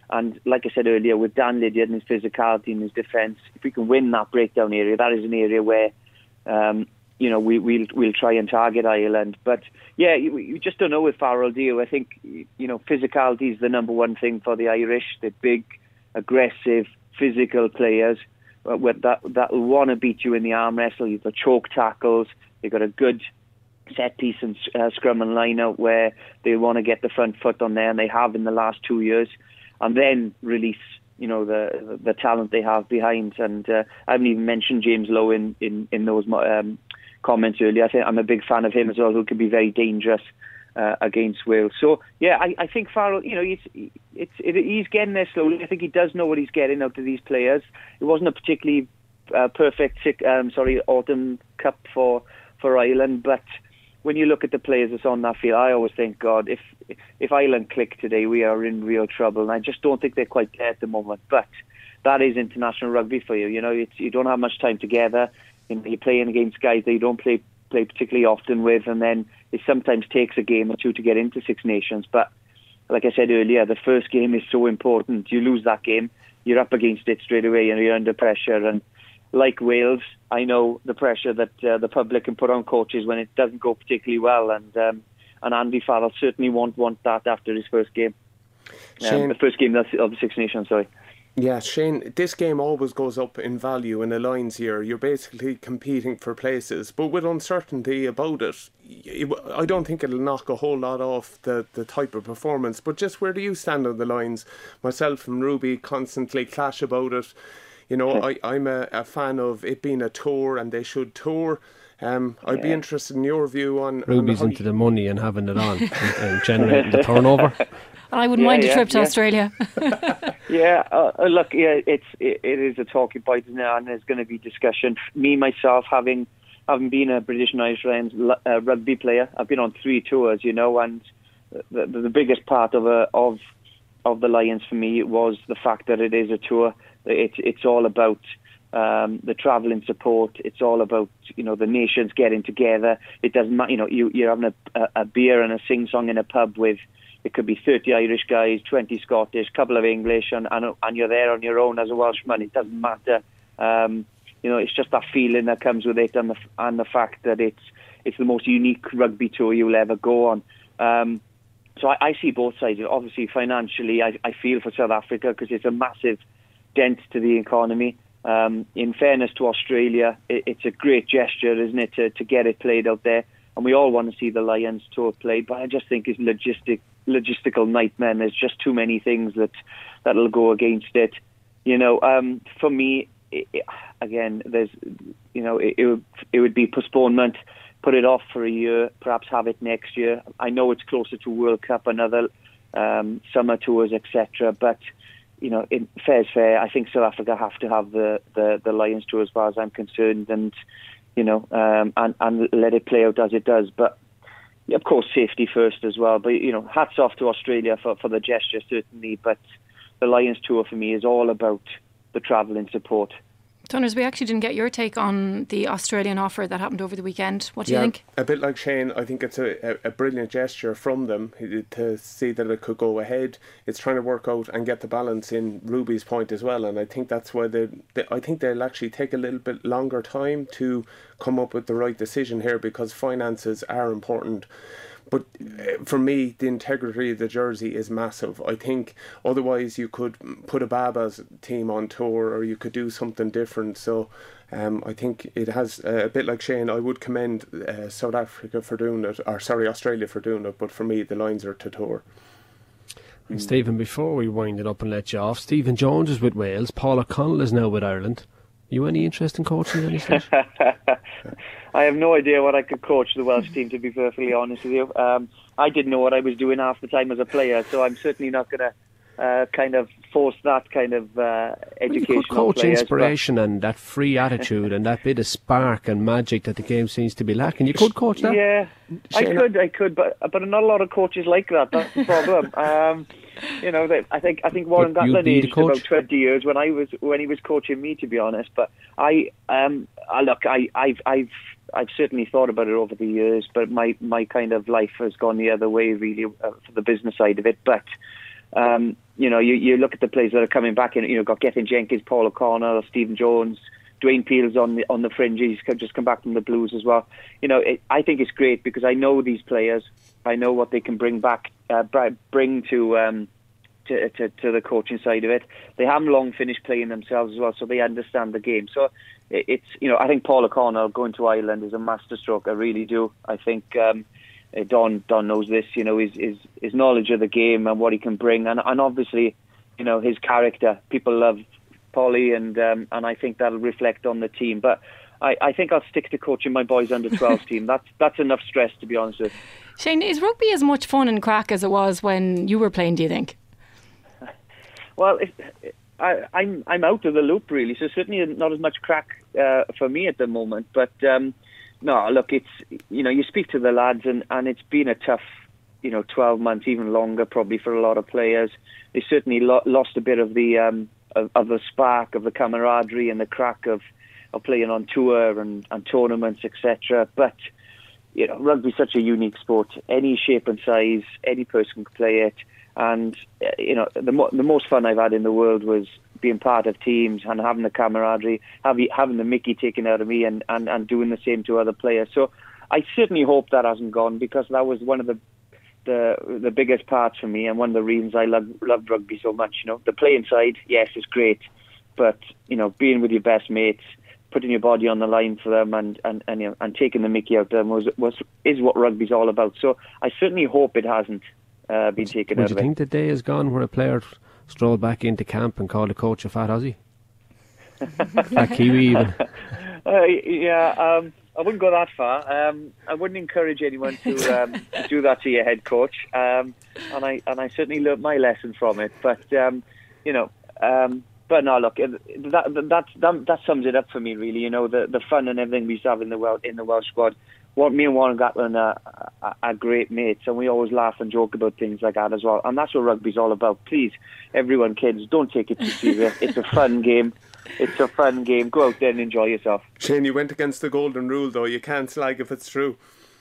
And like I said earlier, with Dan Lydiard and his physicality and his defence, if we can win that breakdown area, that is an area where, um, you know, we, we'll we'll try and target Ireland. But yeah, you, you just don't know with Farrell, do you? I think, you know, physicality is the number one thing for the Irish. They're big, aggressive, physical players uh, that that will want to beat you in the arm wrestle. You've got choke tackles. They've got a good set piece and uh, scrum and line out where they want to get the front foot on there, and they have in the last two years, and then release, you know, the the talent they have behind. And uh, I haven't even mentioned James Lowe in in, in those um, comments earlier. I think I'm a big fan of him as well, who can be very dangerous uh, against Wales. So yeah, I, I think Farrell, you know, it's it's it, he's getting there slowly. I think he does know what he's getting out of these players. It wasn't a particularly uh, perfect, um, sorry, autumn cup for for Ireland, but when you look at the players that's on that field, I always think, God, if if Ireland click today, we are in real trouble. And I just don't think they're quite there at the moment. But that is international rugby for you. You know, it's, you don't have much time together. You know, you're playing against guys that you don't play play particularly often with, and then it sometimes takes a game or two to get into Six Nations. But like I said earlier, the first game is so important. You lose that game, you're up against it straight away, and you're under pressure. And like Wales, I know the pressure that uh, the public can put on coaches when it doesn't go particularly well, and um, and Andy Farrell certainly won't want that after his first game. Um, the first game of the Six Nations, sorry. Yeah, Shane, this game always goes up in value in a Lions year. You're basically competing for places, but with uncertainty about it, I don't think it'll knock a whole lot off the, the type of performance. But just where do you stand on the Lions? Myself and Ruby constantly clash about it. You know, I, I'm a, a fan of it being a tour, and they should tour. Um, I'd yeah. be interested in your view on... Ruby's on into the money and having it on and, and generating the turnover. I wouldn't yeah, mind a yeah, trip to yeah. Australia. yeah, uh, look, yeah, it's it, it is a talking point now, and there's going to be discussion. Me, myself, having having been a British and Irish Lions uh, rugby player, I've been on three tours, you know, and the, the, the biggest part of a, of of the Lions for me was the fact that it is a tour. It's it's all about um, the travelling support. It's all about, you know, the nations getting together. It doesn't matter, you know, you, you're having a, a, a beer and a sing song in a pub with, it could be thirty Irish guys, twenty Scottish, couple of English, and, and and you're there on your own as a Welshman. It doesn't matter. Um, you know, it's just that feeling that comes with it, and the and the fact that it's it's the most unique rugby tour you'll ever go on. Um, so I, I see both sides. Obviously, financially, I, I feel for South Africa because it's a massive dent to the economy. Um, in fairness to Australia, it, it's a great gesture, isn't it, to, to get it played out there? And we all want to see the Lions tour played, but I just think it's logistic, logistical nightmare. And there's just too many things that that'll go against it. You know, um, for me, it, it, again, there's, you know, it, it would it would be postponement, put it off for a year, perhaps have it next year. I know it's closer to World Cup and other um, summer tours, et cetera, but you know, in fair's fair. I think South Africa have to have the, the, the Lions tour as far as I'm concerned, and you know, um, and, and let it play out as it does. But of course, safety first as well. But you know, hats off to Australia for, for the gesture, certainly. But the Lions tour for me is all about the travel and support. Tunners, we actually didn't get your take on the Australian offer that happened over the weekend. What do yeah, you think? A bit like Shane, I think it's a, a, a brilliant gesture from them to see that it could go ahead. It's trying to work out and get the balance in Ruby's point as well, and I think that's why they, they I think they'll actually take a little bit longer time to come up with the right decision here, because finances are important. But for me, the integrity of the jersey is massive. I think otherwise you could put a Baba's team on tour, or you could do something different. So um, I think it has, uh, a bit like Shane, I would commend uh, South Africa for doing it, or sorry, Australia for doing it. But for me, the Lions are to tour. And Stephen, before we wind it up and let you off, Stephen Jones is with Wales. Paul O'Connell is now with Ireland. You any interest in coaching any stage? I have no idea what I could coach the Welsh team, to be perfectly honest with you. Um, I didn't know what I was doing half the time as a player, so I'm certainly not going to uh, kind of force that kind of uh, educational well, you could coach players, inspiration and that free attitude and that bit of spark and magic that the game seems to be lacking. You could coach that. Yeah, I could, I could, but but not a lot of coaches like that. That's the problem. um, you know, they, I think I think Warren Gatland aged about twenty years when I was when he was coaching me, to be honest. But I, um, I look, I, I've, I've, I've certainly thought about it over the years, but my, my kind of life has gone the other way, really, uh, for the business side of it. But um, you know, you, you look at the players that are coming back in. You know, got Gethin Jenkins, Paul O'Connor, Stephen Jones, Dwayne Peel's on the on the fringe. He's just come back from the Blues as well. You know, it, I think it's great because I know these players. I know what they can bring back, uh, bring to, um, to to to the coaching side of it. They haven't long finished playing themselves as well, so they understand the game. So it, it's you know, I think Paul O'Connor going to Ireland is a masterstroke. I really do. I think. Um, Don Don knows this, you know, his, his his knowledge of the game and what he can bring, and and obviously, you know, his character. People love Polly, and um, and I think that'll reflect on the team. But I, I think I'll stick to coaching my boys under twelves team. That's that's enough stress, to be honest with you. Shane, is rugby as much fun and crack as it was when you were playing, do you think? Well, it, I, I'm I'm out of the loop really, so certainly not as much crack uh, for me at the moment, but. Um, No, look, it's, you know, you speak to the lads and, and it's been a tough, you know, twelve months, even longer probably for a lot of players. They certainly lo- lost a bit of the um, of, of the spark, of the camaraderie and the crack of, of playing on tour and, and tournaments, et cetera. But, you know, rugby's such a unique sport. Any shape and size, any person can play it. And, uh, you know, the, mo- the most fun I've had in the world was being part of teams and having the camaraderie, having, having the mickey taken out of me and, and, and doing the same to other players. So I certainly hope that hasn't gone, because that was one of the the, the biggest parts for me and one of the reasons I love, loved rugby so much. You know, the playing side, yes, it's great. But, you know, being with your best mates, putting your body on the line for them and, and, and, you know, and taking the mickey out of them was, was, is what rugby's all about. So I certainly hope it hasn't. Uh, been taken Would out you of think it. the day is gone where a player strolled back into camp and called a coach a fat Aussie? Fat Kiwi even? Uh, yeah, um, I wouldn't go that far. Um, I wouldn't encourage anyone to um, do that to your head coach. Um, and I and I certainly learned my lesson from it. But um, you know, um, but no, look, that that that that sums it up for me really. You know, the the fun and everything we used to have in the Welsh in the Welsh squad. What me and Warren Gatlin are, are, are great mates, and we always laugh and joke about things like that as well. And that's what rugby's all about. Please, everyone, kids, don't take it too serious. It's a fun game. It's a fun game. Go out there and enjoy yourself. Shane, you went against the golden rule, though. You can't slag if it's true.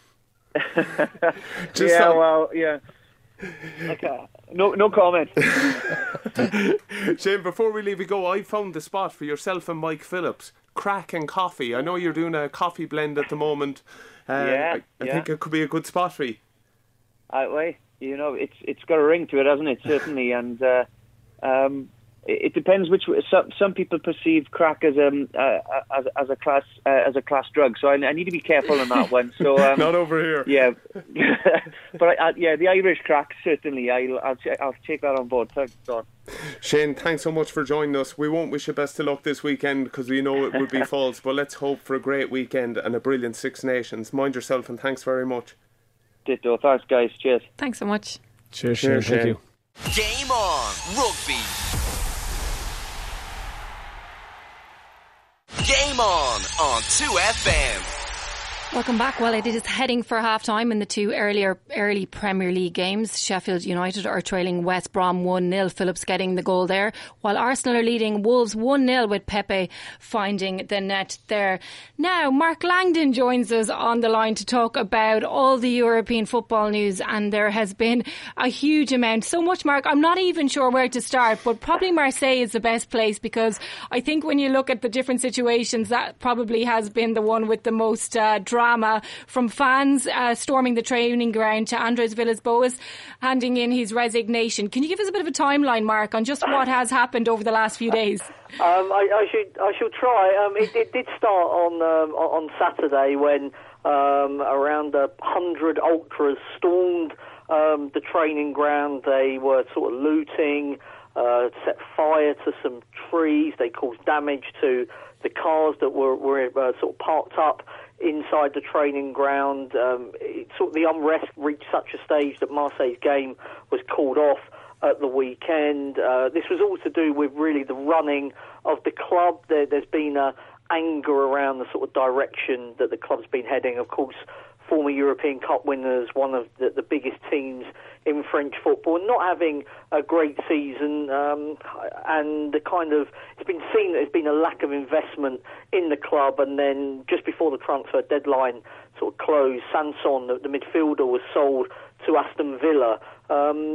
Just yeah, on... well, yeah. Okay. No, no comment. Shane, before we leave you go, I found the spot for yourself and Mike Phillips. Crack and coffee. I know you're doing a coffee blend at the moment. Uh, yeah, I, I yeah. think it could be a good spot for you. Uh, well, you know, it's it's got a ring to it, hasn't it? Certainly, and uh, um, it, it depends which. Some some people perceive crack as um uh, as as a class uh, as a class drug, so I, I need to be careful on that one. So um, not over here. Yeah, but I, I, yeah, the Irish crack certainly. I'll I'll, I'll take that on board. Thanks, Don. Shane, thanks so much for joining us. We won't wish you best of luck this weekend because we know it would be false, but let's hope for a great weekend and a brilliant Six Nations. Mind yourself and thanks very much. Ditto. Thanks, guys. Cheers. Thanks so much. Cheers, Shane. Thank Shane. you. Game on, rugby. Game on on two F M. Welcome back. Well, it is heading for half-time in the two earlier early Premier League games. Sheffield United are trailing West Brom one nil, Phillips getting the goal there, while Arsenal are leading Wolves one nil with Pepe finding the net there. Now, Mark Langdon joins us on the line to talk about all the European football news, and there has been a huge amount. So much, Mark, I'm not even sure where to start, but probably Marseille is the best place, because I think when you look at the different situations, that probably has been the one with the most uh, drama. From fans uh, storming the training ground to Andres Villas-Boas handing in his resignation. Can you give us a bit of a timeline, Mark, on just what has happened over the last few days? Um, I, I should I should try. Um, it, it did start on um, on Saturday when um, around a hundred ultras stormed um, the training ground. They were sort of looting, uh, set fire to some trees. They caused damage to the cars that were, were uh, sort of parked up inside the training ground. Um, it, sort of the unrest reached such a stage that Marseille's game was called off at the weekend. Uh, this was all to do with really the running of the club. There, there's been a anger around the sort of direction that the club's been heading. Of course, former European Cup winners, one of the, the biggest teams in French football, not having a great season, um, and the kind of, it's been seen that there's been a lack of investment in the club. And then just before the transfer deadline sort of closed, Sanson, the, the midfielder, was sold to Aston Villa. Um,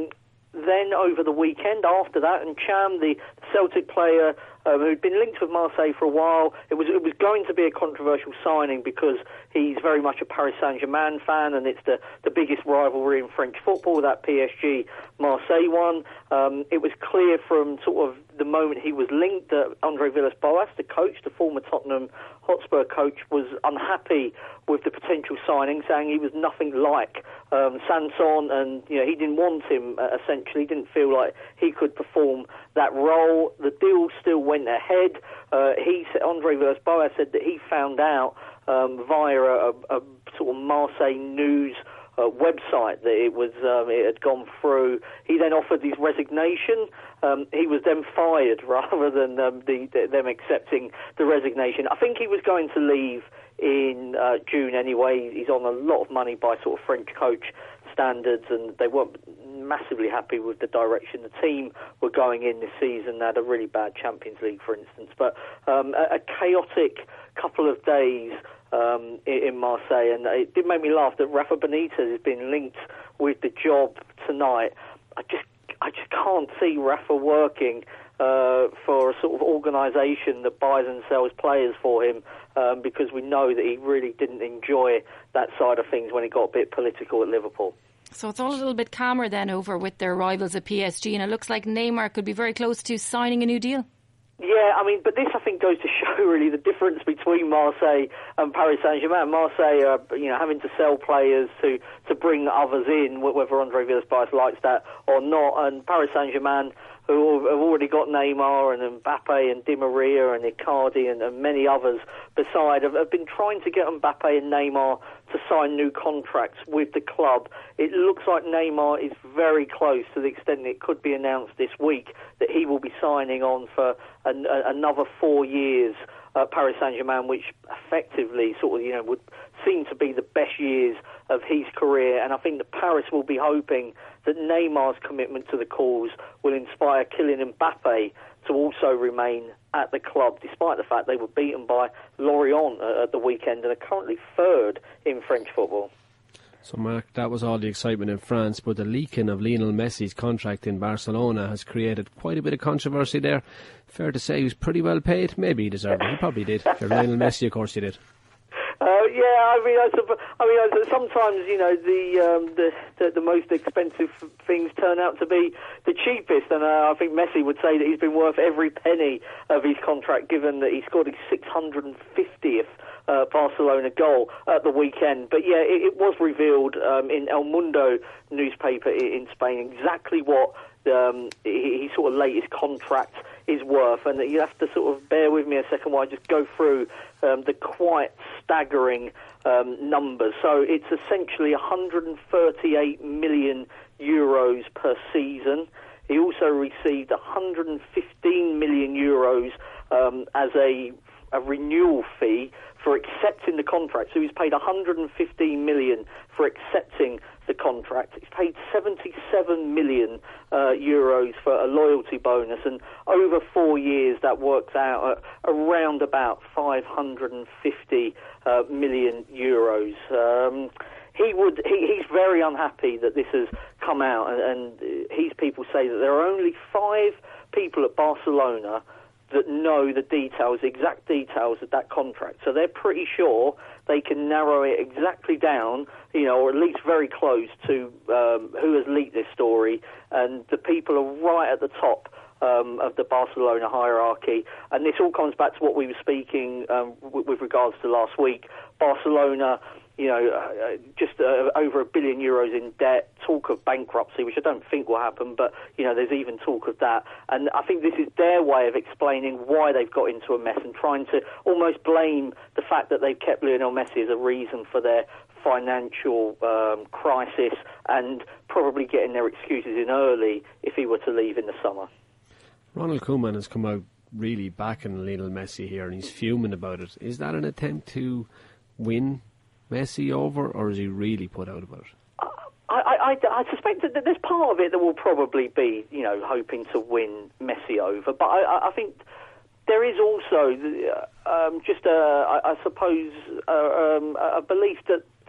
then over the weekend after that, and Cham, the Celtic player um, who'd been linked with Marseille for a while, it was it was going to be a controversial signing because he's very much a Paris Saint-Germain fan, and it's the, the biggest rivalry in French football, that P S G Marseille one. Um, it was clear from sort of the moment he was linked that Andre Villas-Boas, the coach, the former Tottenham Hotspur coach, was unhappy with the potential signing, saying he was nothing like um, Sanson, and you know he didn't want him. Uh, essentially, didn't feel like he could perform that role. The deal still went ahead. Uh, he said, Andre Villas-Boas said that he found out um, via a, a sort of Marseille news Uh, website that it was um, it had gone through. He then offered his resignation. Um, he was then fired rather than um, the, the, them accepting the resignation. I think he was going to leave in uh, June anyway. He's on a lot of money by sort of French coach standards, and they weren't massively happy with the direction the team were going in this season. They had a really bad Champions League, for instance. But um, a, a chaotic couple of days Um, in Marseille, and it did make me laugh that Rafa Benitez has been linked with the job tonight. I just, I just can't see Rafa working uh, for a sort of organisation that buys and sells players for him, um, because we know that he really didn't enjoy that side of things when he got a bit political at Liverpool. So it's all a little bit calmer then over with their rivals at P S G, and it looks like Neymar could be very close to signing a new deal. Yeah, I mean, but this, I think, goes to show really the difference between Marseille and Paris Saint-Germain. Marseille are, you know, having to sell players to, to bring others in, whether Andre Villas-Boas likes that or not, and Paris Saint-Germain, who have already got Neymar and Mbappe and Di Maria and Icardi and, and many others beside, have, have been trying to get Mbappe and Neymar to sign new contracts with the club. It looks like Neymar is very close, to the extent that it could be announced this week that he will be signing on for an, a, another four years at Paris Saint-Germain, which effectively sort of, you know, would seem to be the best years of his career. And I think that Paris will be hoping that Neymar's commitment to the cause will inspire Kylian Mbappe to also remain at the club, despite the fact they were beaten by Lorient at the weekend and are currently third in French football. So, Mark, that was all the excitement in France, but the leaking of Lionel Messi's contract in Barcelona has created quite a bit of controversy there. Fair to say he was pretty well paid. Maybe he deserved it. He probably did. For Lionel Messi, of course he did. Uh, yeah, I mean, I, I mean, I, sometimes you know the, um, the the the most expensive things turn out to be the cheapest, and uh, I think Messi would say that he's been worth every penny of his contract, given that he scored his six hundred fiftieth uh, Barcelona goal at the weekend. But yeah, it, it was revealed um, in El Mundo newspaper in Spain exactly what um, his sort of latest contract is worth, and you have to sort of bear with me a second while I just go through um, the quite staggering um, numbers. So it's essentially one hundred thirty-eight million euros per season. He also received one hundred fifteen million euros um, as a, a renewal fee for accepting the contract. So he's paid one hundred fifteen million for accepting the contract. He's paid seventy-seven million uh, euros for a loyalty bonus, and over four years that works out at around about five hundred fifty uh, million euros. Um, he would. He, he's very unhappy that this has come out, and, and his people say that there are only five people at Barcelona that know the details, exact details of that contract. So they're pretty sure they can narrow it exactly down, you know, or at least very close to um, who has leaked this story. And the people are right at the top um, of the Barcelona hierarchy. And this all comes back to what we were speaking um, w- with regards to last week. Barcelona, you know, uh, just uh, over a billion euros in debt, talk of bankruptcy, which I don't think will happen, but, you know, there's even talk of that. And I think this is their way of explaining why they've got into a mess and trying to almost blame the fact that they've kept Lionel Messi as a reason for their financial um, crisis, and probably getting their excuses in early if he were to leave in the summer. Ronald Koeman has come out really backing Lionel Messi here, and he's fuming about it. Is that an attempt to win Messi over, or is he really put out about it? I, I, I suspect that there's part of it that will probably be, you know, hoping to win Messi over. But I, I think there is also um, just, a, I, I suppose, uh, um, a belief that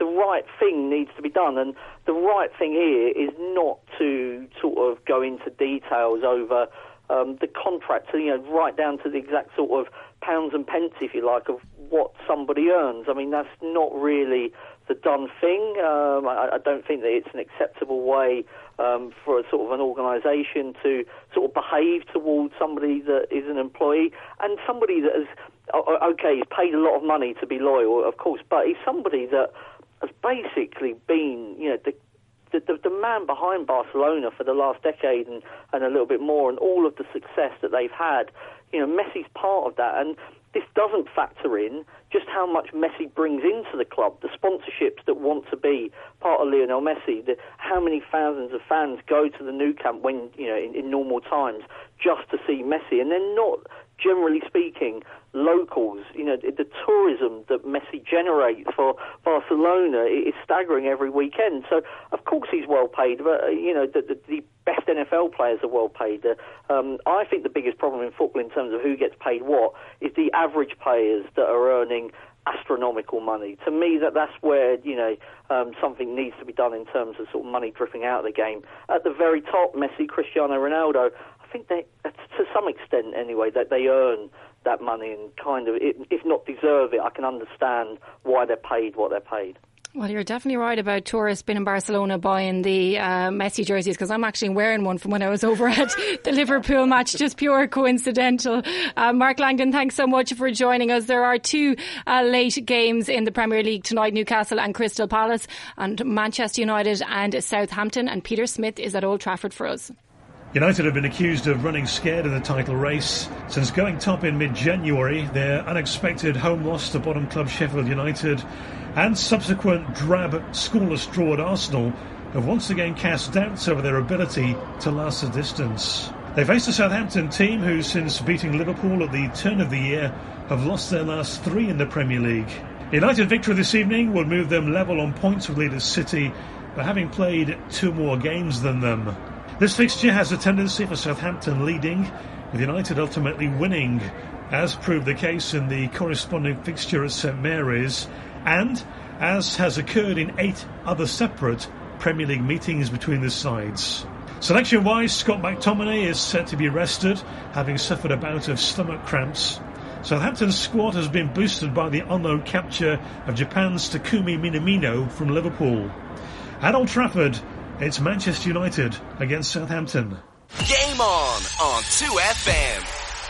the right thing needs to be done, and the right thing here is not to sort of go into details over um, the contract, you know, right down to the exact sort of pounds and pence, if you like, of what somebody earns. I mean, that's not really the done thing. Um, I, I don't think that it's an acceptable way um, for a sort of an organisation to sort of behave towards somebody that is an employee and somebody that has, okay, he's paid a lot of money to be loyal, of course, but he's somebody that has basically been, you know, the The, the, the man behind Barcelona for the last decade and, and a little bit more, and all of the success that they've had. You know, Messi's part of that, and this doesn't factor in just how much Messi brings into the club, the sponsorships that want to be part of Lionel Messi, the, how many thousands of fans go to the Nou Camp when, you know, in, in normal times just to see Messi, and they're not, generally speaking, locals. You know, the, the tourism that Messi generates for Barcelona is staggering every weekend. So, of course, he's well paid, but, uh, you know, the, the, the best N F L players are well paid. Uh, um, I think the biggest problem in football in terms of who gets paid what is the average players that are earning astronomical money. To me, that that's where, you know, um, something needs to be done in terms of sort of money drifting out of the game. At the very top, Messi, Cristiano Ronaldo, I think they, to some extent anyway, that they earn that money and kind of, if not deserve it, I can understand why they're paid what they're paid. Well, you're definitely right about tourists being in Barcelona buying the uh, Messi jerseys, because I'm actually wearing one from when I was over at the Liverpool match, just pure coincidental. Uh, Mark Langdon, thanks so much for joining us. There are two uh, late games in the Premier League tonight, Newcastle and Crystal Palace, and Manchester United and Southampton, and Peter Smith is at Old Trafford for us. United have been accused of running scared in the title race. Since going top in mid-January, their unexpected home loss to bottom club Sheffield United and subsequent drab scoreless draw at Arsenal have once again cast doubts over their ability to last the distance. They face a Southampton team who, since beating Liverpool at the turn of the year, have lost their last three in the Premier League. United victory this evening will move them level on points with leaders City, but having played two more games than them. This fixture has a tendency for Southampton leading, with United ultimately winning, as proved the case in the corresponding fixture at St Mary's, and as has occurred in eight other separate Premier League meetings between the sides. Selection-wise, Scott McTominay is set to be rested, having suffered a bout of stomach cramps. Southampton's squad has been boosted by the on-loan capture of Japan's Takumi Minamino from Liverpool. At Old Trafford, it's Manchester United against Southampton. Game on on two F M.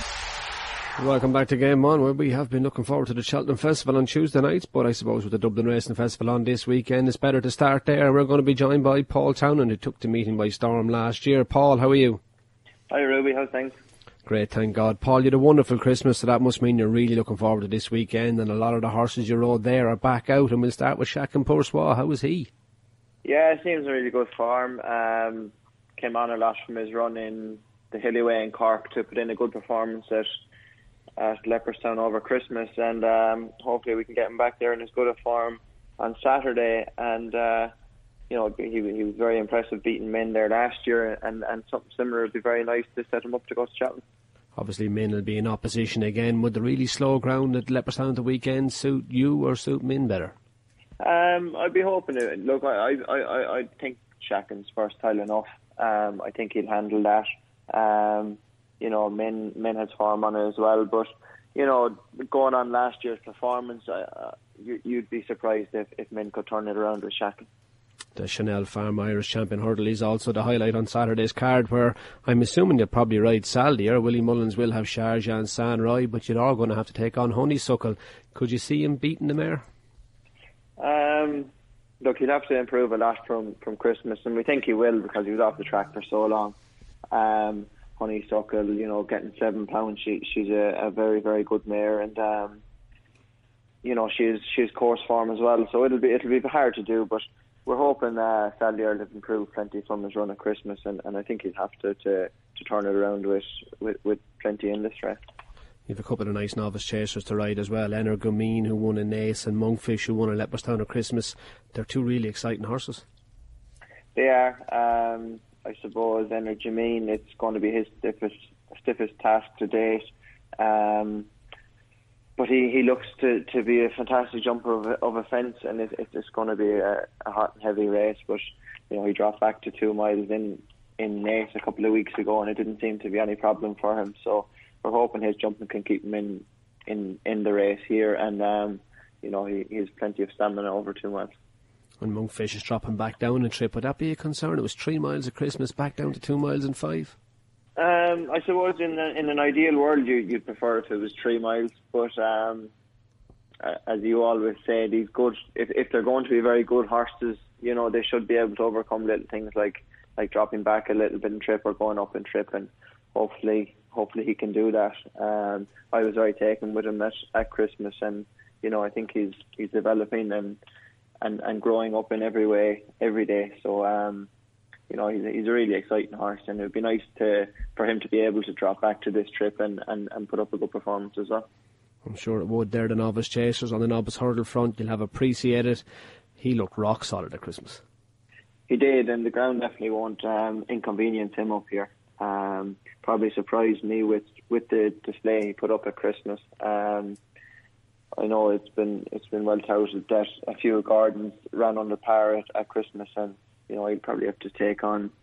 Welcome back to Game On, where we have been looking forward to the Cheltenham Festival on Tuesday nights, but I suppose with the Dublin Racing Festival on this weekend, it's better to start there. We're going to be joined by Paul Townend, who took the meeting by storm last year. Paul, how are you? Hi Ruby, how's things? Great, thank God. Paul, you had a wonderful Christmas, so that must mean you're really looking forward to this weekend, and a lot of the horses you rode there are back out, and we'll start with Shaq Poursois. How was he? Yeah, it seems in really good form. Um, came on a lot from his run in the Hillyway in Cork to put in a good performance at at Leopardstown over Christmas, and um, hopefully we can get him back there in as good a form on Saturday. And uh, you know, he, he was very impressive beating Min there last year, and, and something similar would be very nice to set him up to go to Cheltenham. Obviously Min will be in opposition again. Would the really slow ground at Leopardstown at the weekend suit you or suit Min better? Um, I'd be hoping to. Look, I I, I, I think Shakin's versatile enough. Um, I think he'll handle that. Um, You know, Min Min has form on it as well. But, you know, going on last year's performance, uh, you, you'd be surprised if, if Min could turn it around with Shakin. The Chanel Farm Irish Champion Hurdle is also the highlight on Saturday's card, where I'm assuming you'll probably ride Saldy, or Willie Mullins will have Sharjah and San Roy, but you're all going to have to take on Honeysuckle. Could you see him beating the mare? Um, look, he'll have to improve a lot from, from Christmas, and we think he will because he was off the track for so long. Um, Honeysuckle, you know, getting seven pounds. She she's a, a very very good mare, and um, you know she's she's course form as well. So it'll be it'll be hard to do, but we're hoping uh, Sadly will improve plenty from his run at Christmas, and, and I think he'll have to, to, to turn it around with, with with plenty in this race. You've a couple of nice novice chasers to ride as well. Energumene, who won a Ace, and Monkfish, who won a Leopardstown at Christmas. They're two really exciting horses. They are. Um, I suppose Energumene, it's going to be his stiffest stiffest task to date. Um, but he, he looks to, to be a fantastic jumper of a, of a fence, and it, it's just going to be a, a hot and heavy race. But you know, he dropped back to two miles in in Naas a couple of weeks ago, and it didn't seem to be any problem for him. So we're hoping his jumping can keep him in in, in the race here, and um, you know, he, he has plenty of stamina over two miles. When Monkfish is dropping back down a trip, would that be a concern? It was three miles at Christmas, back down to two miles and five. Um, I suppose in a, in an ideal world you, you'd prefer if it was three miles, but um, as you always say, these good if if they're going to be very good horses, you know, they should be able to overcome little things like like dropping back a little bit in trip or going up in trip, and hopefully hopefully he can do that. Um, I was very taken with him at, at Christmas, and you know, I think he's he's developing and and, and growing up in every way every day. So. Um, You know, he's, he's a really exciting horse, and it would be nice to for him to be able to drop back to this trip and, and, and put up a good performance as well. I'm sure it would. They're the novice chasers on the novice hurdle front. You'll have appreciated. He looked rock solid at Christmas. He did, and the ground definitely won't um, inconvenience him up here. Um, probably surprised me with, with the display he put up at Christmas. Um, I know it's been it's been well touted that a few Gardens ran under par at, at Christmas, and you know, he'd probably have to take on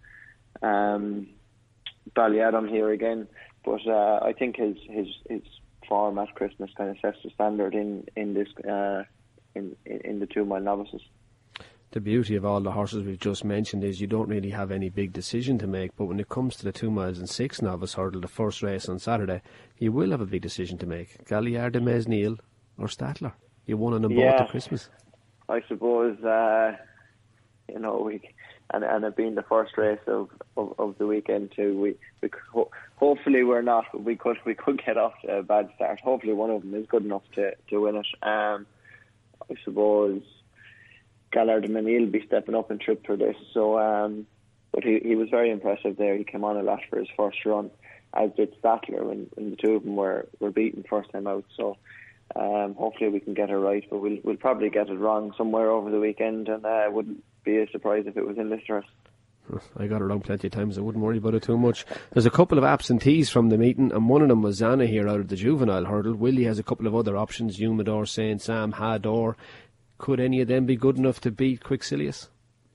um, Ballyadam here again. But uh, I think his, his his form at Christmas kind of sets the standard in in this uh, in in the two mile novices. The beauty of all the horses we've just mentioned is you don't really have any big decision to make. But when it comes to the two miles and six novice hurdle, the first race on Saturday, you will have a big decision to make: Galliard de Mesnil or Statler. You won on them yeah, both at Christmas. I suppose. Uh, You know, we and and it being the first race of, of, of the weekend too. We we ho- hopefully we're not. We could we could get off to a bad start. Hopefully one of them is good enough to, to win it. Um, I suppose Galliard de Mesnil will be stepping up in trip for this. So, um, but he he was very impressive there. He came on a lot for his first run, as did Statler when, when the two of them were, were beaten first time out. So. Um, hopefully we can get it right, but we'll we'll probably get it wrong somewhere over the weekend, and I uh, wouldn't be a surprise if it was in Listers. I got it wrong plenty of times. I wouldn't worry about it too much. There's a couple of absentees from the meeting, and one of them was Zana here out of the juvenile hurdle. Willie has a couple of other options: Humidor, Saint Sam, Hador. Could any of them be good enough to beat Quixilius?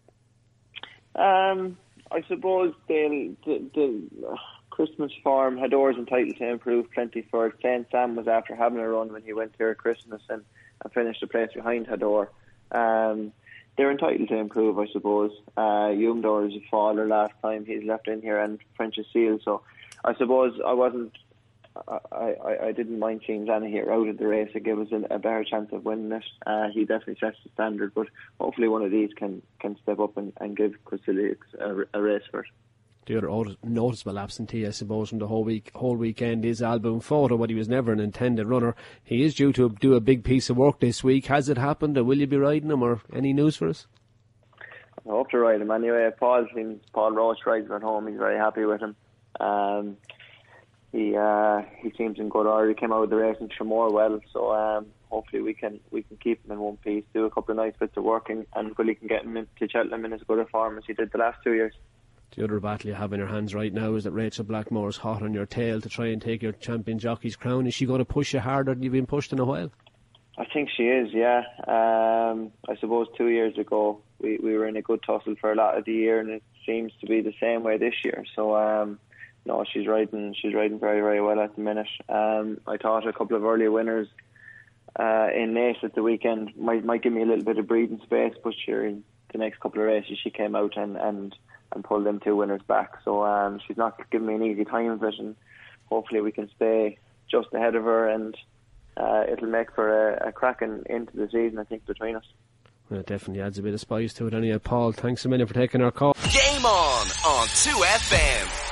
Um, I suppose they'll. The, the, uh, Christmas form, Hador's entitled to improve plenty for it. Saint Sam was after having a run when he went here at Christmas and, and finished a place behind Hador. Um, they're entitled to improve, I suppose. Uh, Humidor is a faller last time he's left in here, and French is Seal. So I suppose I wasn't, I, I, I didn't mind seeing Zana here out of the race. It gave us a, a better chance of winning it. Uh, he definitely sets the standard, but hopefully one of these can, can step up and, and give Quixilius a, a race for it. The other noticeable absentee, I suppose, from the whole week, whole weekend is Album Photo, but he was never an intended runner. He is due to do a big piece of work this week. Has it happened, or will you be riding him, or any news for us? I hope to ride him anyway. Paul seems, Paul Roche rides him at home. He's very happy with him. Um, he uh, he seems in good order. He came out of the race in Tramore well, so um, hopefully we can we can keep him in one piece, do a couple of nice bits of work, and, and Willie can get him into Cheltenham in as good a form as he did the last two years. The other battle you have in your hands right now is that Rachel Blackmore is hot on your tail to try and take your champion jockey's crown. Is she going to push you harder than you've been pushed in a while? I think she is, yeah. Um, I suppose two years ago we, we were in a good tussle for a lot of the year, and it seems to be the same way this year. So um, no, she's riding she's riding very, very well at the minute. Um, I thought a couple of earlier winners uh, in Naas at the weekend might might give me a little bit of breathing space, but sure, in the next couple of races she came out and, and and pull them two winners back. So um, she's not giving me an easy time of it, and hopefully we can stay just ahead of her, and uh, it'll make for a, a cracking into the season, I think, between us. Well, it definitely adds a bit of spice to it. Anyway, Paul, thanks a million for taking our call. Game on on two F M.